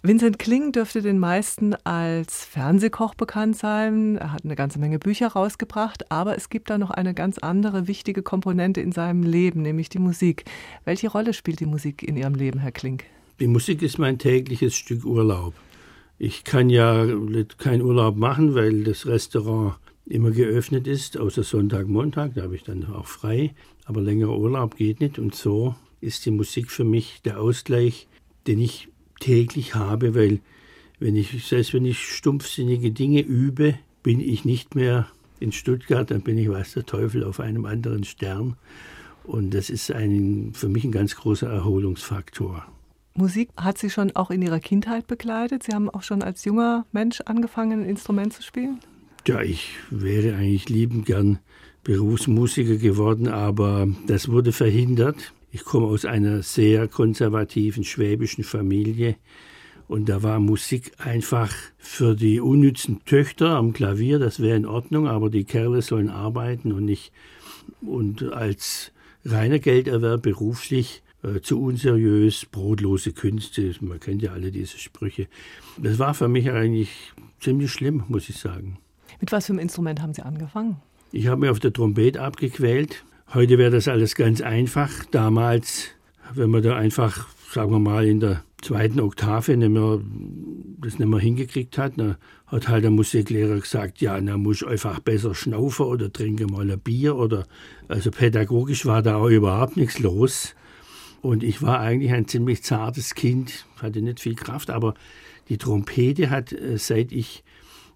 Vincent Kling dürfte den meisten als Fernsehkoch bekannt sein. Er hat eine ganze Menge Bücher rausgebracht, aber es gibt da noch eine ganz andere wichtige Komponente in seinem Leben, nämlich die Musik. Welche Rolle spielt die Musik in Ihrem Leben, Herr Kling? Die Musik ist mein tägliches Stück Urlaub. Ich kann ja keinen Urlaub machen, weil das Restaurant immer geöffnet ist, außer Sonntag, Montag, da habe ich dann auch frei. Aber längerer Urlaub geht nicht und so ist die Musik für mich der Ausgleich, den ich täglich habe, weil selbst wenn ich stumpfsinnige Dinge übe, bin ich nicht mehr in Stuttgart, dann bin ich, weiß der Teufel, auf einem anderen Stern. Und das ist für mich ein ganz großer Erholungsfaktor. Musik hat Sie schon auch in Ihrer Kindheit begleitet? Sie haben auch schon als junger Mensch angefangen, ein Instrument zu spielen? Ja, ich wäre eigentlich liebend gern Berufsmusiker geworden, aber das wurde verhindert. Ich komme aus einer sehr konservativen schwäbischen Familie und da war Musik einfach für die unnützen Töchter am Klavier, das wäre in Ordnung, aber die Kerle sollen arbeiten und als reiner Gelderwerb beruflich zu unseriös, brotlose Künste, man kennt ja alle diese Sprüche. Das war für mich eigentlich ziemlich schlimm, muss ich sagen. Mit was für einem Instrument haben Sie angefangen? Ich habe mich auf der Trompete abgequält. Heute wäre das alles ganz einfach. Damals, wenn man da einfach, sagen wir mal, in der zweiten Oktave das nicht mehr hingekriegt hat, dann hat halt der Musiklehrer gesagt, ja, dann muss ich einfach besser schnaufen oder trinke mal ein Bier. Also pädagogisch war da auch überhaupt nichts los. Und ich war eigentlich ein ziemlich zartes Kind, hatte nicht viel Kraft, aber die Trompete hat, seit ich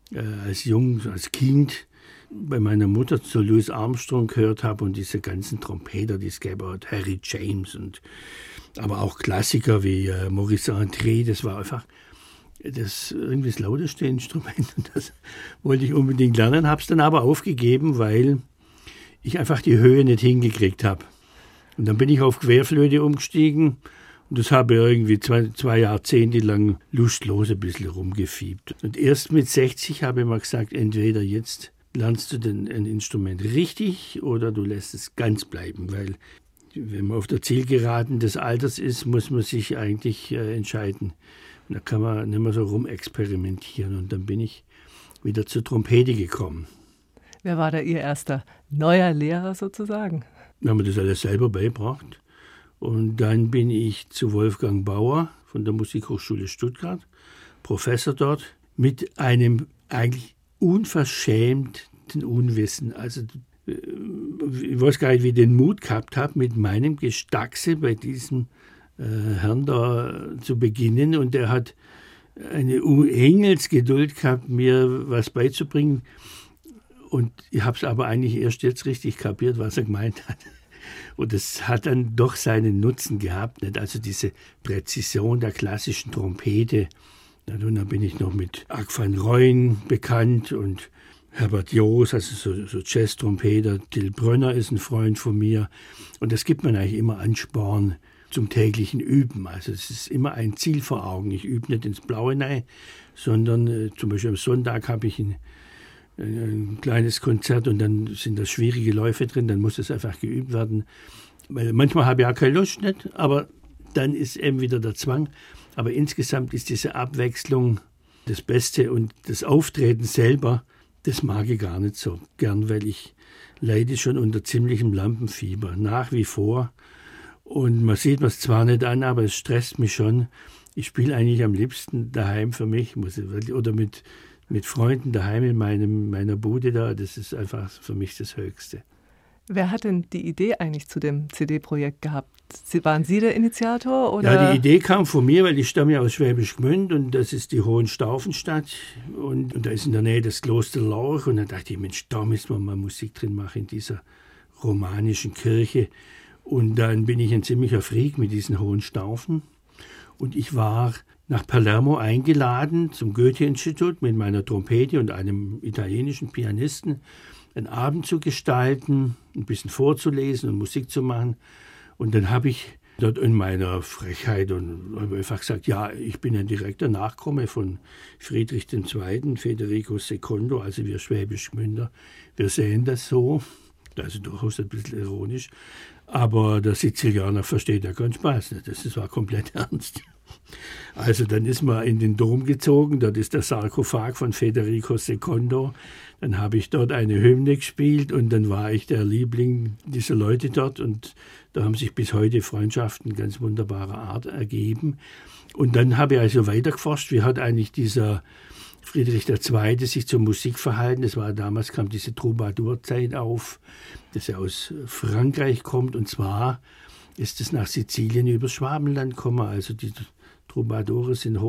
als Kind bei meiner Mutter zu Louis Armstrong gehört habe und diese ganzen Trompeter, die es gab, Harry James aber auch Klassiker wie Maurice André, das war einfach irgendwie das lauteste Instrument und das wollte ich unbedingt lernen, habe es dann aber aufgegeben, weil ich einfach die Höhe nicht hingekriegt habe. Und dann bin ich auf Querflöte umgestiegen und das habe irgendwie zwei Jahrzehnte lang lustlos ein bisschen rumgefiebt. Und erst mit 60 habe ich mal gesagt, entweder jetzt lernst du denn ein Instrument richtig oder du lässt es ganz bleiben, weil wenn man auf der Zielgeraden des Alters ist, muss man sich eigentlich entscheiden. Und da kann man nicht mehr so rumexperimentieren. Und dann bin ich wieder zur Trompete gekommen. Wer war da Ihr erster neuer Lehrer sozusagen? Wir haben das alles selber beigebracht. Und dann bin ich zu Wolfgang Bauer von der Musikhochschule Stuttgart, Professor dort, mit einem eigentlich unverschämten Unwissen. Also ich weiß gar nicht, wie ich den Mut gehabt habe, mit meinem Gestackse bei diesem Herrn da zu beginnen. Und er hat eine Engelsgeduld gehabt, mir was beizubringen. Und ich habe es aber eigentlich erst jetzt richtig kapiert, was er gemeint hat. Und es hat dann doch seinen Nutzen gehabt, nicht? Also diese Präzision der klassischen Trompete. Und dann bin ich noch mit Ack van Rooyen bekannt und Herbert Joos, also so Jazz-Trompeter. Till Brönner ist ein Freund von mir. Und das gibt man eigentlich immer Ansporn zum täglichen Üben. Also es ist immer ein Ziel vor Augen. Ich übe nicht ins Blaue rein, sondern zum Beispiel am Sonntag habe ich ein kleines Konzert und dann sind da schwierige Läufe drin, dann muss es einfach geübt werden. Weil manchmal habe ich auch keine Lust, nicht, aber dann ist eben wieder der Zwang. Aber insgesamt ist diese Abwechslung das Beste und das Auftreten selber, das mag ich gar nicht so gern, weil ich leide schon unter ziemlichem Lampenfieber, nach wie vor. Und man sieht mir es zwar nicht an, aber es stresst mich schon. Ich spiele eigentlich am liebsten daheim für mich oder mit Freunden daheim in meiner Bude da. Das ist einfach für mich das Höchste. Wer hat denn die Idee eigentlich zu dem CD-Projekt gehabt? Waren Sie der Initiator? Oder? Ja, die Idee kam von mir, weil ich stamme ja aus Schwäbisch Gmünd und das ist die Hohenstaufenstadt und da ist in der Nähe das Kloster Lorch und da dachte ich, Mensch, da müssen wir mal Musik drin machen in dieser romanischen Kirche. Und dann bin ich ein ziemlicher Freak mit diesen Hohenstaufen und ich war nach Palermo eingeladen zum Goethe-Institut mit meiner Trompete und einem italienischen Pianisten einen Abend zu gestalten, ein bisschen vorzulesen und Musik zu machen. Und dann habe ich dort in meiner Frechheit und einfach gesagt, ja, ich bin ein direkter Nachkomme von Friedrich II., Federico II., also wir Schwäbisch-Gmünder. Wir sehen das so, also durchaus ein bisschen ironisch, aber der Sizilianer versteht ja keinen Spaß nicht. Das war komplett ernst. Also dann ist man in den Dom gezogen, dort ist der Sarkophag von Federico II. Dann habe ich dort eine Hymne gespielt und dann war ich der Liebling dieser Leute dort und da haben sich bis heute Freundschaften ganz wunderbarer Art ergeben. Und dann habe ich also weitergeforscht, wie hat eigentlich dieser Friedrich II. Sich zur Musik verhalten. Das war damals, kam diese Troubadour-Zeit auf, das ja aus Frankreich kommt und zwar ist es nach Sizilien über Schwabenland gekommen, also die Troubadoure sind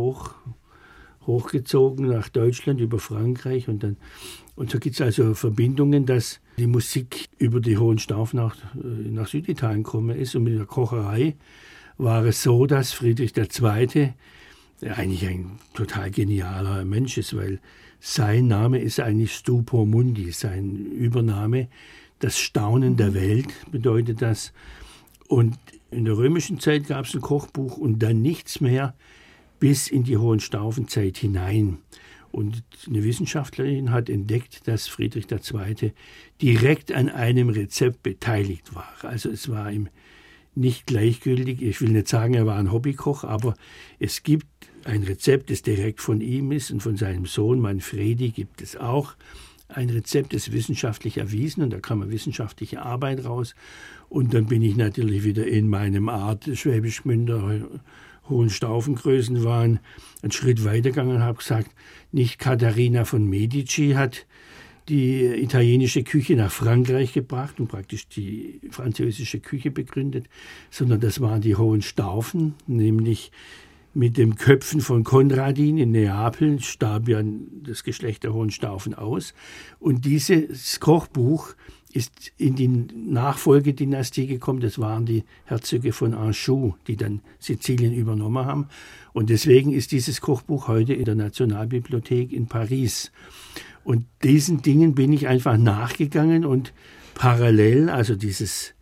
hochgezogen nach Deutschland über Frankreich und so gibt es also Verbindungen, dass die Musik über die Hohenstaufen nach Süditalien gekommen ist. Und mit der Kocherei war es so, dass Friedrich II. Eigentlich ein total genialer Mensch ist, weil sein Name ist eigentlich Stupor Mundi, sein Übername. Das Staunen der Welt bedeutet das. Und in der römischen Zeit gab es ein Kochbuch und dann nichts mehr bis in die Hohenstaufenzeit hinein. Und eine Wissenschaftlerin hat entdeckt, dass Friedrich II. Direkt an einem Rezept beteiligt war. Also es war ihm nicht gleichgültig. Ich will nicht sagen, er war ein Hobbykoch, aber es gibt ein Rezept, das direkt von ihm ist und von seinem Sohn Manfredi gibt es auch. Ein Rezept ist wissenschaftlich erwiesen und da kann man wissenschaftliche Arbeit raus. Und dann bin ich natürlich wieder in meinem Art Schwäbisch Gmünder Hohenstaufengrößen waren, einen Schritt weitergegangen und habe gesagt, nicht Katharina von Medici hat die italienische Küche nach Frankreich gebracht und praktisch die französische Küche begründet, sondern das waren die Hohenstaufen, nämlich mit dem Köpfen von Konradin in Neapel starb ja das Geschlecht der Hohenstaufen aus. Und dieses Kochbuch ist in die Nachfolgedynastie gekommen. Das waren die Herzöge von Anjou, die dann Sizilien übernommen haben. Und deswegen ist dieses Kochbuch heute in der Nationalbibliothek in Paris. Und diesen Dingen bin ich einfach nachgegangen und parallel, also diese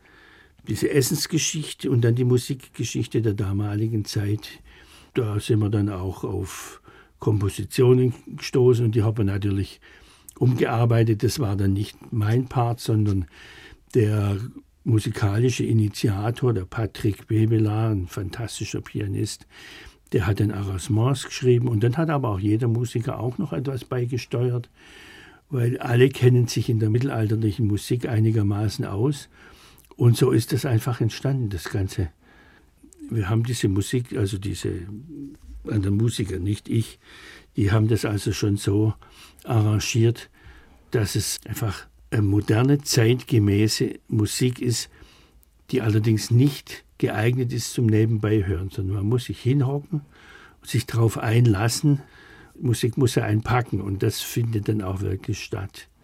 Essensgeschichte und dann die Musikgeschichte der damaligen Zeit, da sind wir dann auch auf Kompositionen gestoßen und die haben wir natürlich umgearbeitet. Das war dann nicht mein Part, sondern der musikalische Initiator, der Patrick Bebela, ein fantastischer Pianist, der hat dann Arrangements geschrieben und dann hat aber auch jeder Musiker auch noch etwas beigesteuert, weil alle kennen sich in der mittelalterlichen Musik einigermaßen aus und so ist das einfach entstanden, das Ganze. Wir haben diese Musik, also diese andere Musiker, nicht ich, die haben das also schon so arrangiert, dass es einfach eine moderne, zeitgemäße Musik ist, die allerdings nicht geeignet ist zum Nebenbeihören, sondern man muss sich hinhocken und sich darauf einlassen. Musik muss ja einpacken und das findet dann auch wirklich statt.